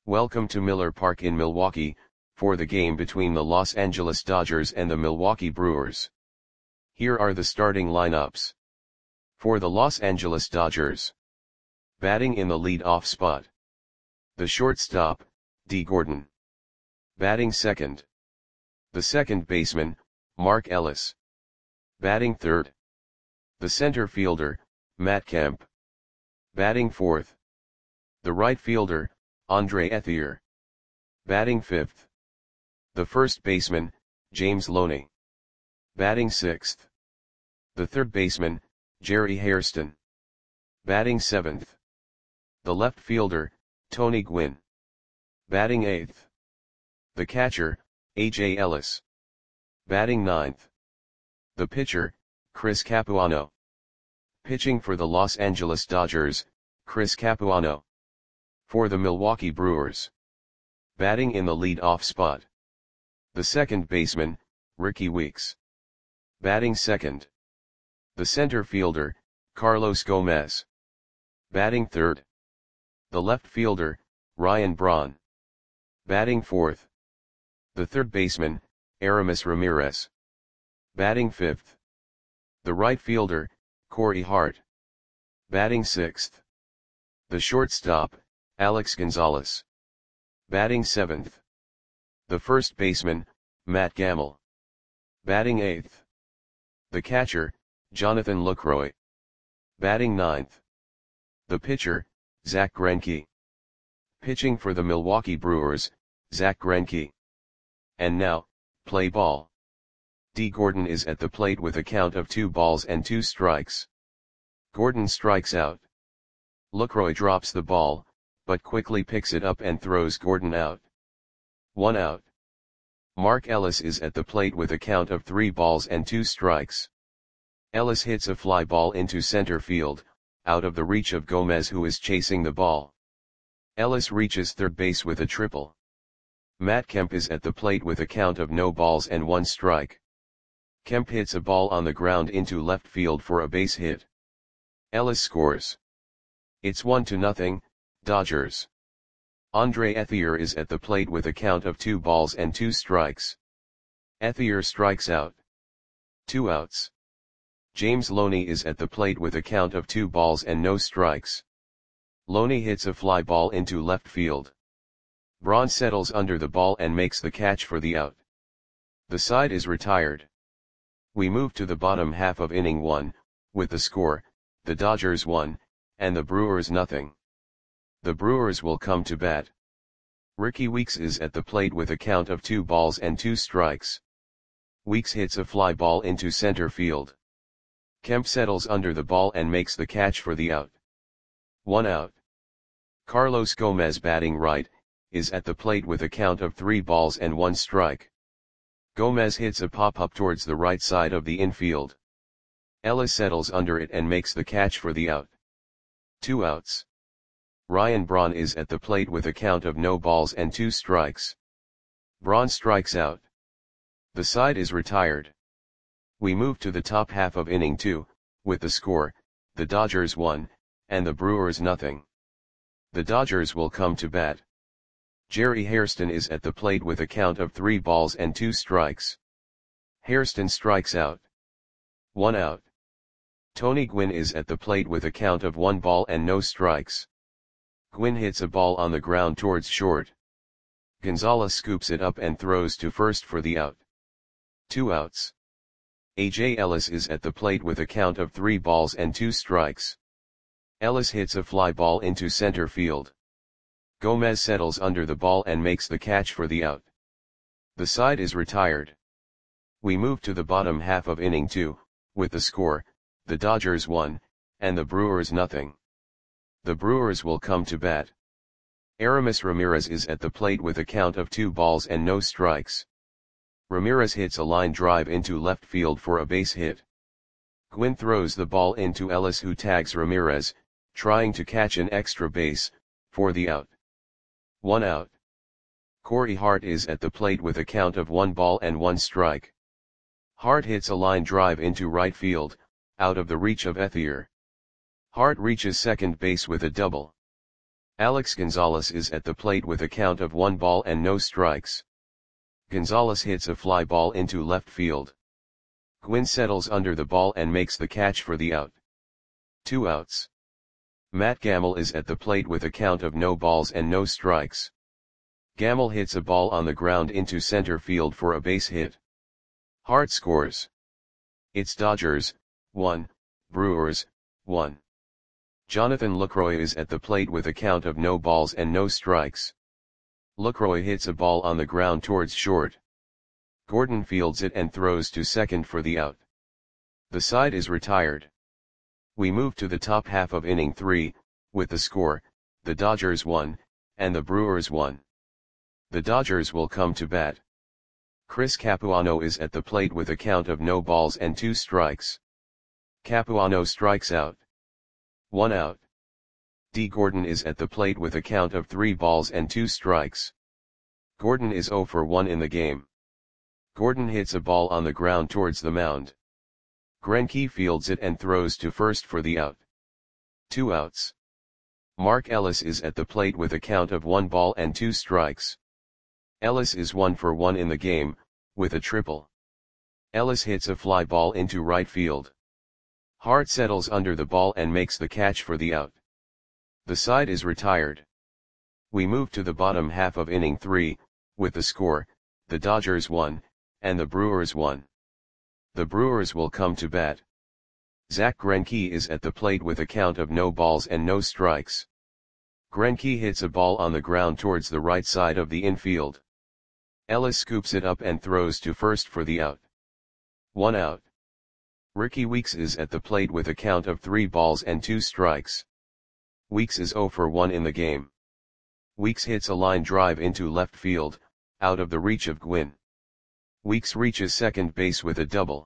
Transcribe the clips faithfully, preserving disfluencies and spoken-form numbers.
Welcome to Miller Park in Milwaukee, for the game between the Los Angeles Dodgers and the Milwaukee Brewers. Here are the starting lineups. For the Los Angeles Dodgers. Batting in the lead-off spot. The shortstop, Dee Gordon. Batting second. The second baseman, Mark Ellis. Batting third. The center fielder, Matt Kemp. Batting fourth. The right fielder, Andre Ethier. Batting fifth. The first baseman, James Loney. Batting sixth. The third baseman, Jerry Hairston. Batting seventh. The left fielder, Tony Gwynn. Batting eighth. The catcher, A J Ellis. Batting ninth. The pitcher, Chris Capuano. Pitching for the Los Angeles Dodgers, Chris Capuano. For the Milwaukee Brewers. Batting in the lead-off spot. The second baseman, Rickie Weeks. Batting second. The center fielder, Carlos Gomez. Batting third. The left fielder, Ryan Braun. Batting fourth. The third baseman, Aramis Ramirez. Batting fifth. The right fielder, Corey Hart. Batting sixth. The shortstop, Alex Gonzalez. Batting seventh. The first baseman, Matt Gamble. Batting eighth. The catcher, Jonathan Lucroy. Batting ninth. The pitcher, Zach Greinke. Pitching for the Milwaukee Brewers, Zach Greinke. And now, play ball. Dee Gordon is at the plate with a count of two balls and two strikes. Gordon strikes out. Lucroy drops the ball, but quickly picks it up and throws Gordon out. One out. Mark Ellis is at the plate with a count of three balls and two strikes. Ellis hits a fly ball into center field, out of the reach of Gomez, who is chasing the ball. Ellis reaches third base with a triple. Matt Kemp is at the plate with a count of no balls and one strike. Kemp hits a ball on the ground into left field for a base hit. Ellis scores. It's one to nothing, Dodgers. Andre Ethier is at the plate with a count of two balls and two strikes. Ethier strikes out. Two outs. James Loney is at the plate with a count of two balls and no strikes. Loney hits a fly ball into left field. Braun settles under the ball and makes the catch for the out. The side is retired. We move to the bottom half of inning one, with the score, the Dodgers one, and the Brewers nothing. The Brewers will come to bat. Rickie Weeks is at the plate with a count of two balls and two strikes. Weeks hits a fly ball into center field. Kemp settles under the ball and makes the catch for the out. One out. Carlos Gomez, batting right, is at the plate with a count of three balls and one strike. Gomez hits a pop-up towards the right side of the infield. Ellis settles under it and makes the catch for the out. Two outs. Ryan Braun is at the plate with a count of no balls and two strikes. Braun strikes out. The side is retired. We move to the top half of inning two, with the score, the Dodgers one, and the Brewers nothing. The Dodgers will come to bat. Jerry Hairston is at the plate with a count of three balls and two strikes. Hairston strikes out. One out. Tony Gwynn is at the plate with a count of one ball and no strikes. Gwynn hits a ball on the ground towards short. Gonzalez scoops it up and throws to first for the out. Two outs. A J Ellis is at the plate with a count of three balls and two strikes. Ellis hits a fly ball into center field. Gomez settles under the ball and makes the catch for the out. The side is retired. We move to the bottom half of inning two, with the score, the Dodgers one, and the Brewers nothing. The Brewers will come to bat. Aramis Ramirez is at the plate with a count of two balls and no strikes. Ramirez hits a line drive into left field for a base hit. Gwynn throws the ball into Ellis, who tags Ramirez, trying to catch an extra base, for the out. One out. Corey Hart is at the plate with a count of one ball and one strike. Hart hits a line drive into right field, out of the reach of Ethier. Hart reaches second base with a double. Alex Gonzalez is at the plate with a count of one ball and no strikes. Gonzalez hits a fly ball into left field. Gwynn settles under the ball and makes the catch for the out. Two outs. Matt Gamel is at the plate with a count of no balls and no strikes. Gamel hits a ball on the ground into center field for a base hit. Hart scores. It's Dodgers, one, Brewers, one. Jonathan Lucroy is at the plate with a count of no balls and no strikes. Lucroy hits a ball on the ground towards short. Gordon fields it and throws to second for the out. The side is retired. We move to the top half of inning three, with the score, the Dodgers won, and the Brewers won. The Dodgers will come to bat. Chris Capuano is at the plate with a count of no balls and two strikes. Capuano strikes out. One out. D. Gordon is at the plate with a count of three balls and two strikes. Gordon is oh for one in the game. Gordon hits a ball on the ground towards the mound. Greinke fields it and throws to first for the out. Two outs. Mark Ellis is at the plate with a count of one ball and two strikes. Ellis is one for one in the game, with a triple. Ellis hits a fly ball into right field. Hart settles under the ball and makes the catch for the out. The side is retired. We move to the bottom half of inning three, with the score, the Dodgers won, and the Brewers won. The Brewers will come to bat. Zach Greinke is at the plate with a count of no balls and no strikes. Greinke hits a ball on the ground towards the right side of the infield. Ellis scoops it up and throws to first for the out. One out. Ricky Weeks is at the plate with a count of three balls and two strikes. Weeks is oh for one in the game. Weeks hits a line drive into left field, out of the reach of Gwynn. Weeks reaches second base with a double.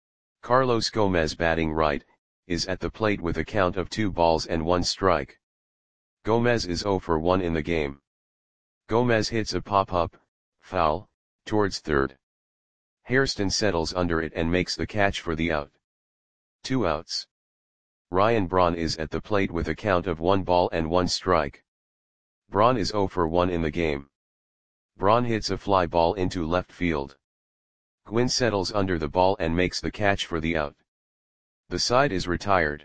Carlos Gomez, batting right, is at the plate with a count of two balls and one strike. Gomez is oh for one in the game. Gomez hits a pop-up, foul, towards third. Hairston settles under it and makes the catch for the out. Two outs. Ryan Braun is at the plate with a count of one ball and one strike. Braun is oh for one in the game. Braun hits a fly ball into left field. Gwynn settles under the ball and makes the catch for the out. The side is retired.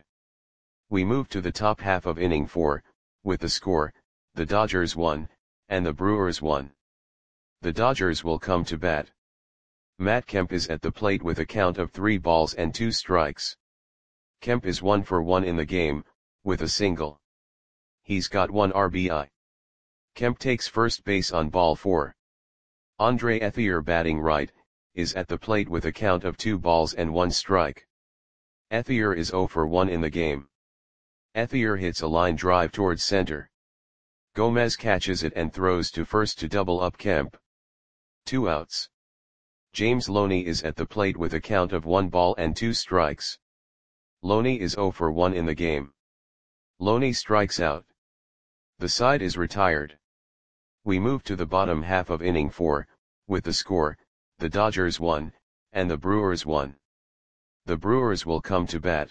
We move to the top half of inning four, with the score, the Dodgers won, and the Brewers won. The Dodgers will come to bat. Matt Kemp is at the plate with a count of three balls and two strikes. Kemp is one for one in the game, with a single. He's got one R B I. Kemp takes first base on ball four. Andre Ethier, batting right, is at the plate with a count of two balls and one strike. Ethier is oh for one in the game. Ethier hits a line drive towards center. Gomez catches it and throws to first to double up Kemp. Two outs. James Loney is at the plate with a count of one ball and two strikes. Loney is oh for one in the game. Loney strikes out. The side is retired. We move to the bottom half of inning four, with the score, the Dodgers won, and the Brewers won. The Brewers will come to bat.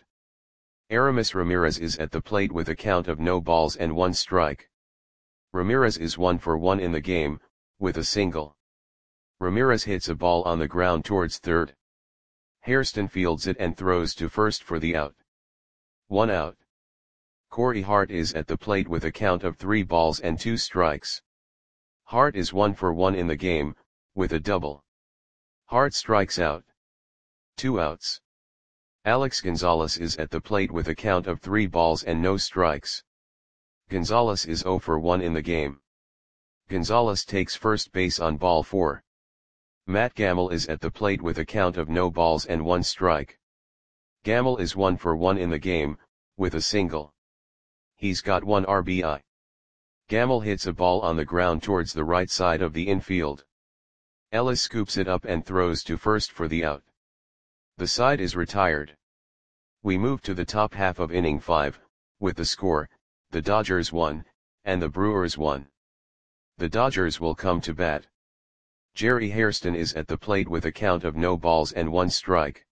Aramis Ramirez is at the plate with a count of no balls and one strike. Ramirez is one for one in the game, with a single. Ramirez hits a ball on the ground towards third. Hairston fields it and throws to first for the out. One out. Corey Hart is at the plate with a count of three balls and two strikes. Hart is one for one in the game, with a double. Hart strikes out. Two outs. Alex Gonzalez is at the plate with a count of three balls and no strikes. Gonzalez is oh for one in the game. Gonzalez takes first base on ball four. Matt Gamel is at the plate with a count of no balls and one strike. Gamel is one for one in the game, with a single. He's got one R B I. Gamel hits a ball on the ground towards the right side of the infield. Ellis scoops it up and throws to first for the out. The side is retired. We move to the top half of inning five, with the score, the Dodgers won, and the Brewers won. The Dodgers will come to bat. Jerry Hairston is at the plate with a count of no balls and one strike.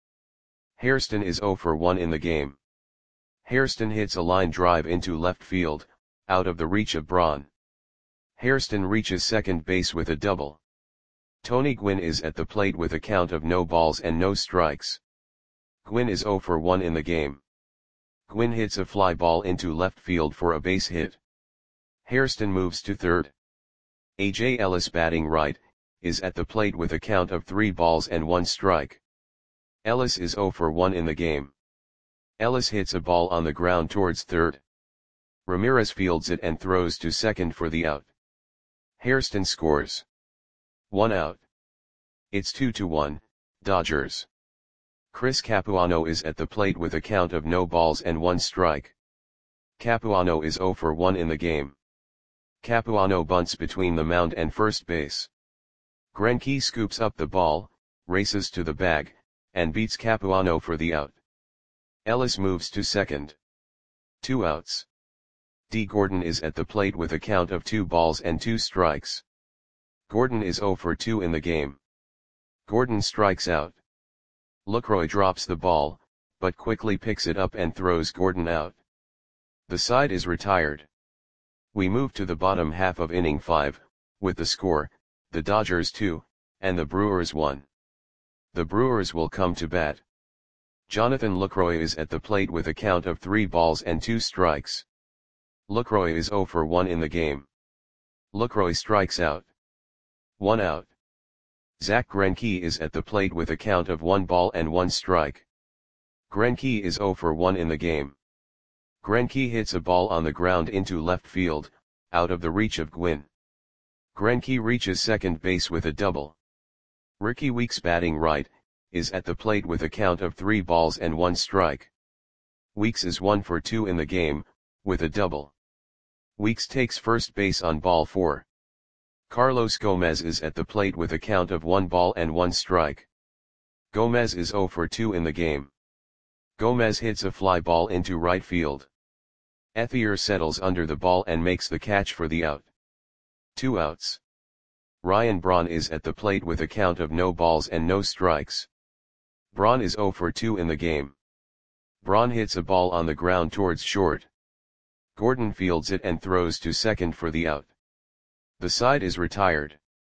Hairston is oh for one in the game. Hairston hits a line drive into left field, out of the reach of Braun. Hairston reaches second base with a double. Tony Gwynn is at the plate with a count of no balls and no strikes. Gwynn is oh for one in the game. Gwynn hits a fly ball into left field for a base hit. Hairston moves to third. A J Ellis, batting right, is at the plate with a count of three balls and one strike. Ellis is oh for one in the game. Ellis hits a ball on the ground towards third. Ramirez fields it and throws to second for the out. Hairston scores. One out. It's two to one, Dodgers. Chris Capuano is at the plate with a count of no balls and one strike. Capuano is oh for one in the game. Capuano bunts between the mound and first base. Greinke scoops up the ball, races to the bag, and beats Capuano for the out. Ellis moves to second. Two outs. D. Gordon is at the plate with a count of two balls and two strikes. Gordon is oh for two in the game. Gordon strikes out. Lucroy drops the ball, but quickly picks it up and throws Gordon out. The side is retired. We move to the bottom half of inning five, with the score, the Dodgers two, and the Brewers one. The Brewers will come to bat. Jonathan Lucroy is at the plate with a count of three balls and two strikes. Lucroy is oh for one in the game. Lucroy strikes out. One out. Zach Greinke is at the plate with a count of one ball and one strike. Greinke is oh for one in the game. Greinke hits a ball on the ground into left field, out of the reach of Gwynn. Greinke reaches second base with a double. Ricky Weeks, batting right, is at the plate with a count of three balls and one strike. Weeks is one for two in the game, with a double. Weeks takes first base on ball four. Carlos Gomez is at the plate with a count of one ball and one strike. Gomez is oh for two in the game. Gomez hits a fly ball into right field. Ethier settles under the ball and makes the catch for the out. Two outs. Ryan Braun is at the plate with a count of no balls and no strikes. Braun is oh for two in the game. Braun hits a ball on the ground towards short. Gordon fields it and throws to second for the out. The side is retired.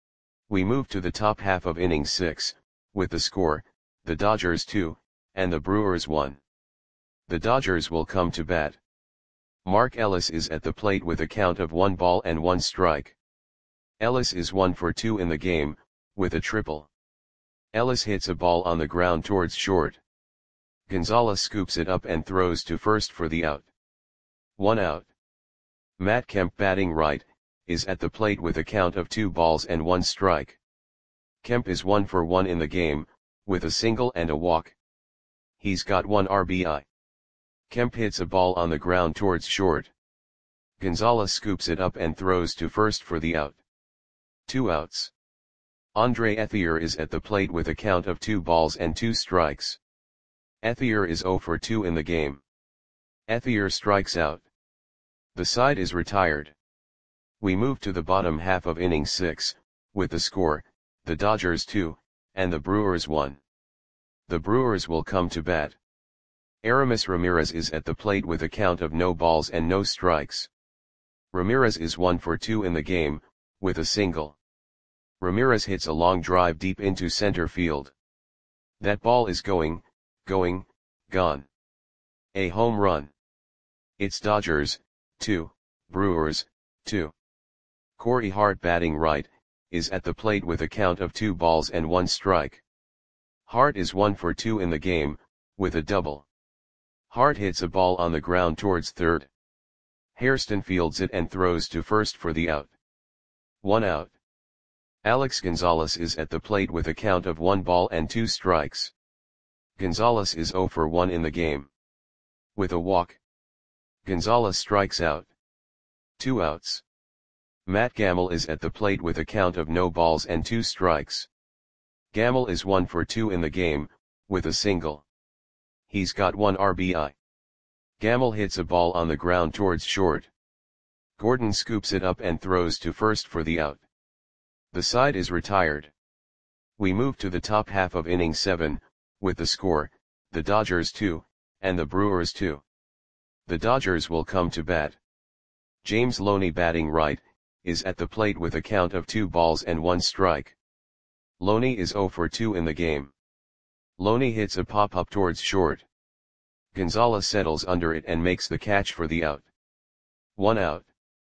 We move to the top half of inning six, with the score, the Dodgers two, and the Brewers one. The Dodgers will come to bat. Mark Ellis is at the plate with a count of one ball and one strike. Ellis is one for two in the game, with a triple. Ellis hits a ball on the ground towards short. Gonzalez scoops it up and throws to first for the out. One out. Matt Kemp, batting right, is at the plate with a count of two balls and one strike. Kemp is one for one in the game, with a single and a walk. He's got one R B I. Kemp hits a ball on the ground towards short. Gonzalez scoops it up and throws to first for the out. Two outs. Andre Ethier is at the plate with a count of two balls and two strikes. Ethier is oh for two in the game. Ethier strikes out. The side is retired. We move to the bottom half of inning six, with the score, the Dodgers two, and the Brewers one. The Brewers will come to bat. Aramis Ramirez is at the plate with a count of no balls and no strikes. Ramirez is one for two in the game, with a single. Ramirez hits a long drive deep into center field. That ball is going, going, gone. A home run. It's Dodgers, two, Brewers, two. Corey Hart, batting right, is at the plate with a count of two balls and one strike. Hart is one for two in the game, with a double. Hart hits a ball on the ground towards third. Hairston fields it and throws to first for the out. One out. Alex Gonzalez is at the plate with a count of one ball and two strikes. Gonzalez is oh for one in the game. With a walk. Gonzalez strikes out. Two outs. Matt Gamel is at the plate with a count of no balls and two strikes. Gamel is one for two in the game, with a single. He's got one R B I. Gamel hits a ball on the ground towards short. Gordon scoops it up and throws to first for the out. The side is retired. We move to the top half of inning seven, with the score, the Dodgers two, and the Brewers two. The Dodgers will come to bat. James Loney batting right, is at the plate with a count of two balls and one strike. Loney is oh for two in the game. Loney hits a pop-up towards short. Gonzalez settles under it and makes the catch for the out. One out.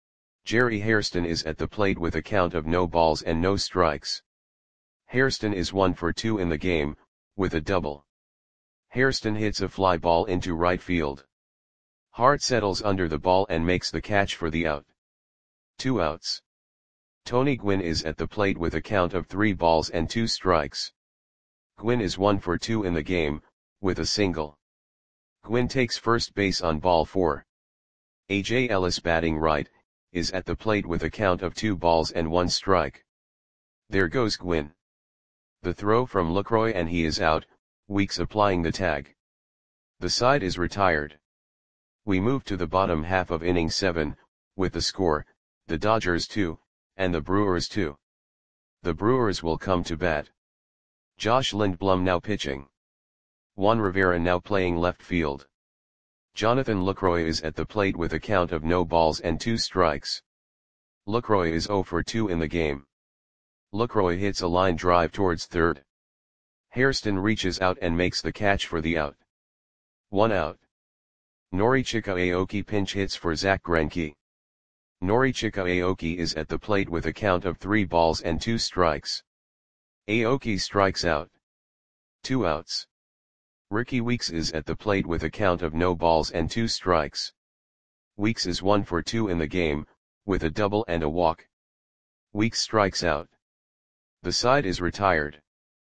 Jerry Hairston is at the plate with a count of no balls and no strikes. Hairston is one for two in the game, with a double. Hairston hits a fly ball into right field. Hart settles under the ball and makes the catch for the out. Two outs. Tony Gwynn is at the plate with a count of three balls and two strikes. Gwynn is one for two in the game, with a single. Gwynn takes first base on ball four. A J Ellis batting right, is at the plate with a count of two balls and one strike. There goes Gwynn. The throw from Lucroy and he is out, Weeks applying the tag. The side is retired. We move to the bottom half of inning seven, with the score, the Dodgers two, and the Brewers two. The Brewers will come to bat. Josh Lindblom now pitching. Juan Rivera now playing left field. Jonathan Lucroy is at the plate with a count of no balls and two strikes. Lucroy is oh for two in the game. Lucroy hits a line drive towards third. Hairston reaches out and makes the catch for the out. One out. Norichika Aoki pinch hits for Zach Greinke. Norichika Aoki is at the plate with a count of three balls and two strikes. Aoki strikes out. Two outs. Ricky Weeks is at the plate with a count of no balls and two strikes. Weeks is one for two in the game, with a double and a walk. Weeks strikes out. The side is retired.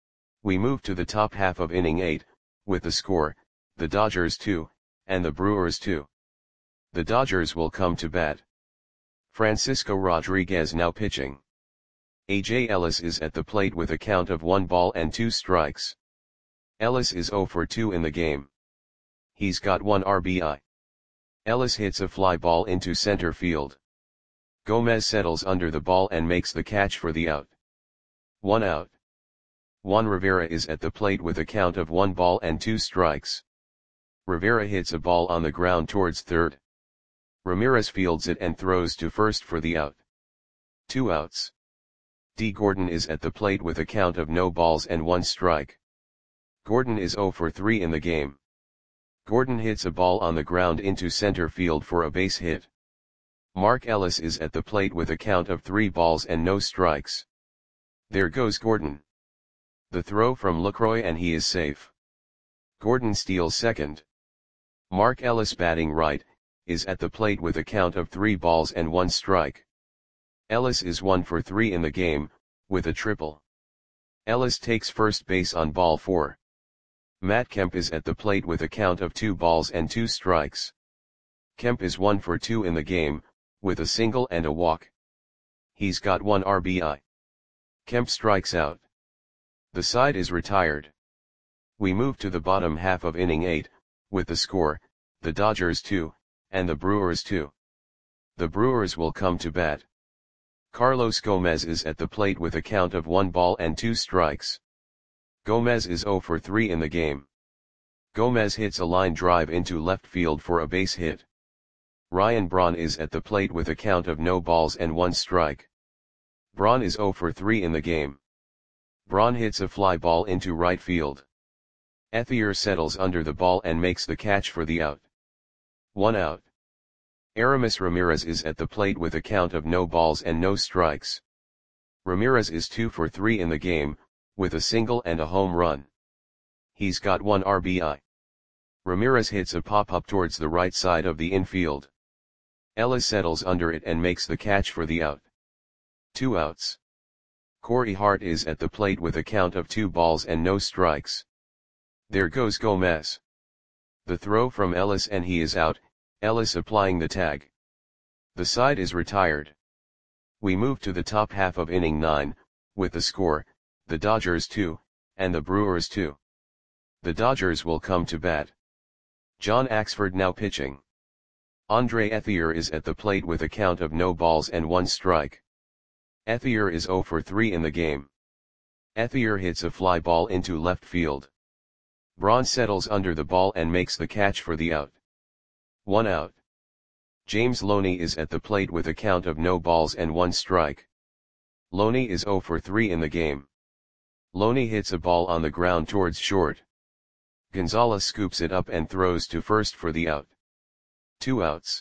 We move to the top half of inning eight, with the score, the Dodgers two, and the Brewers two. The Dodgers will come to bat. Francisco Rodriguez now pitching. A J Ellis is at the plate with a count of one ball and two strikes. Ellis is oh for two in the game. He's got one R B I. Ellis hits a fly ball into center field. Gomez settles under the ball and makes the catch for the out. One out. Juan Rivera is at the plate with a count of one ball and two strikes. Rivera hits a ball on the ground towards third. Ramirez fields it and throws to first for the out. Two outs. D. Gordon is at the plate with a count of no balls and one strike. Gordon is oh for three in the game. Gordon hits a ball on the ground into center field for a base hit. Mark Ellis is at the plate with a count of three balls and no strikes. There goes Gordon. The throw from Lucroy and he is safe. Gordon steals second. Mark Ellis batting right, is at the plate with a count of three balls and one strike. Ellis is one for three in the game, with a triple. Ellis takes first base on ball four. Matt Kemp is at the plate with a count of two balls and two strikes. Kemp is one for two in the game, with a single and a walk. He's got one R B I. Kemp strikes out. The side is retired. We move to the bottom half of inning eight, with the score, the Dodgers two, and the Brewers two. The Brewers will come to bat. Carlos Gomez is at the plate with a count of one ball and two strikes. Gomez is oh for three in the game. Gomez hits a line drive into left field for a base hit. Ryan Braun is at the plate with a count of no balls and one strike. Braun is oh for three in the game. Braun hits a fly ball into right field. Ethier settles under the ball and makes the catch for the out. One out. Aramis Ramirez is at the plate with a count of no balls and no strikes. Ramirez is two for three in the game, with a single and a home run. He's got one R B I. Ramirez hits a pop-up towards the right side of the infield. Ellis settles under it and makes the catch for the out. Two outs. Corey Hart is at the plate with a count of two balls and no strikes. There goes Gomez. The throw from Ellis and he is out, Ellis applying the tag. The side is retired. We move to the top half of inning nine, with the score, the Dodgers two, and the Brewers two. The Dodgers will come to bat. John Axford now pitching. Andre Ethier is at the plate with a count of no balls and one strike. Ethier is oh for three in the game. Ethier hits a fly ball into left field. Braun settles under the ball and makes the catch for the out. One out. James Loney is at the plate with a count of no balls and one strike. Loney is zero for three in the game. Loney hits a ball on the ground towards short. Gonzalez scoops it up and throws to first for the out. Two outs.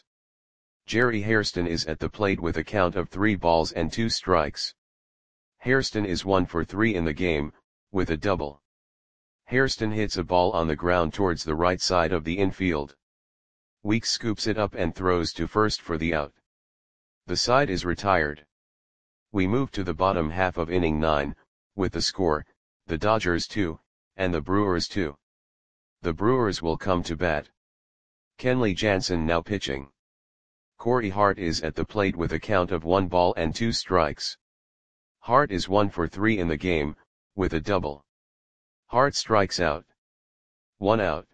Jerry Hairston is at the plate with a count of three balls and two strikes. Hairston is one for three in the game, with a double. Hairston hits a ball on the ground towards the right side of the infield. Weeks scoops it up and throws to first for the out. The side is retired. We move to the bottom half of inning nine, with the score, the Dodgers two, and the Brewers two. The Brewers will come to bat. Kenley Jansen now pitching. Corey Hart is at the plate with a count of one ball and two strikes. Hart is one for three in the game, with a double. Hart strikes out. One out.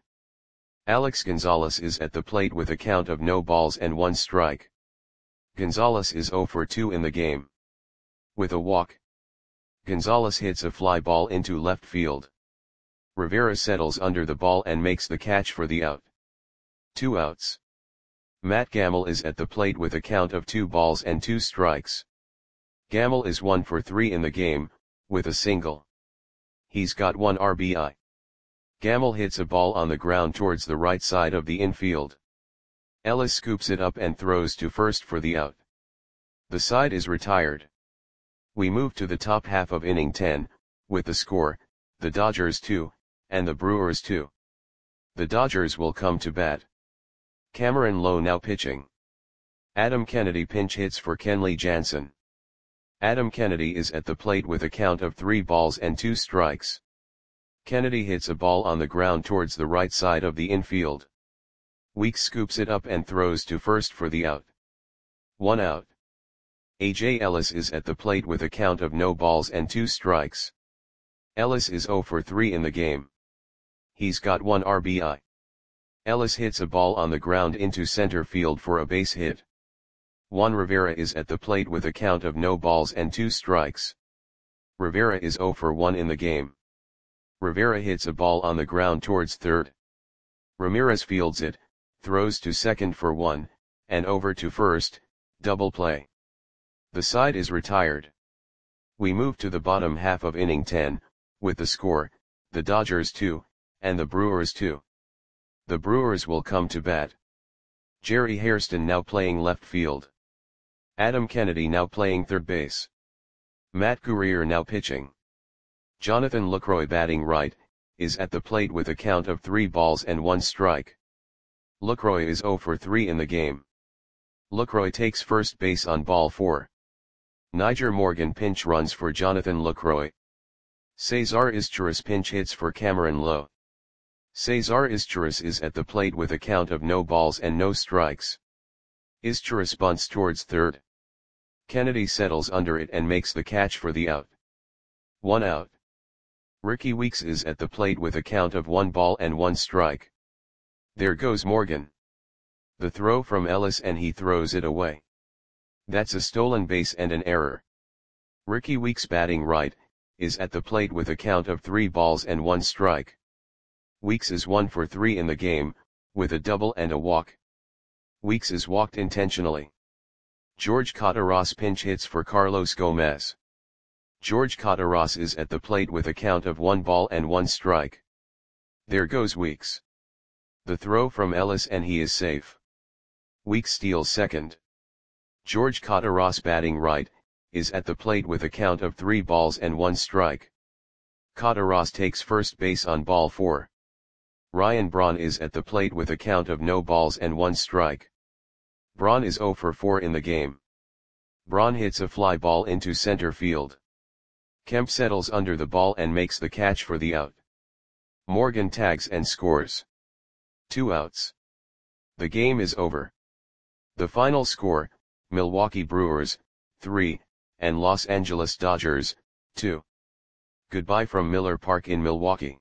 Alex Gonzalez is at the plate with a count of no balls and one strike. Gonzalez is zero for two in the game. With a walk. Gonzalez hits a fly ball into left field. Rivera settles under the ball and makes the catch for the out. Two outs. Matt Gamel is at the plate with a count of two balls and two strikes. Gamel is one for three in the game, with a single. He's got one R B I. Gamel hits a ball on the ground towards the right side of the infield. Ellis scoops it up and throws to first for the out. The side is retired. We move to the top half of inning ten, with the score, the Dodgers two, and the Brewers two. The Dodgers will come to bat. Cameron Lowe now pitching. Adam Kennedy pinch hits for Kenley Jansen. Adam Kennedy is at the plate with a count of three balls and two strikes. Kennedy hits a ball on the ground towards the right side of the infield. Weeks scoops it up and throws to first for the out. One out. A J Ellis is at the plate with a count of no balls and two strikes. Ellis is zero for three in the game. He's got one R B I. Ellis hits a ball on the ground into center field for a base hit. Juan Rivera is at the plate with a count of no balls and two strikes. Rivera is zero for one in the game. Rivera hits a ball on the ground towards third. Ramirez fields it, throws to second for one, and over to first, double play. The side is retired. We move to the bottom half of inning ten, with the score, the Dodgers two, and the Brewers two. The Brewers will come to bat. Jerry Hairston now playing left field. Adam Kennedy now playing third base. Matt Guerrier now pitching. Jonathan Lucroy batting right, is at the plate with a count of three balls and one strike. Lucroy is zero for three in the game. Lucroy takes first base on ball four. Niger Morgan pinch runs for Jonathan Lucroy. Cesar Izturis pinch hits for Cameron Lowe. Cesar Izturis is at the plate with a count of no balls and no strikes. Izturis bunts towards third. Kennedy settles under it and makes the catch for the out. One out. Ricky Weeks is at the plate with a count of one ball and one strike. There goes Morgan. The throw from Ellis and he throws it away. That's a stolen base and an error. Ricky Weeks batting right, is at the plate with a count of three balls and one strike. Weeks is one for three in the game, with a double and a walk. Weeks is walked intentionally. George Cataras pinch hits for Carlos Gomez. George Cataras is at the plate with a count of one ball and one strike. There goes Weeks. The throw from Ellis and he is safe. Weeks steals second. George Cataras batting right, is at the plate with a count of three balls and one strike. Cataras takes first base on ball four. Ryan Braun is at the plate with a count of no balls and one strike. Braun is zero for four in the game. Braun hits a fly ball into center field. Kemp settles under the ball and makes the catch for the out. Morgan tags and scores. Two outs. The game is over. The final score, Milwaukee Brewers, three, and Los Angeles Dodgers, two. Goodbye from Miller Park in Milwaukee.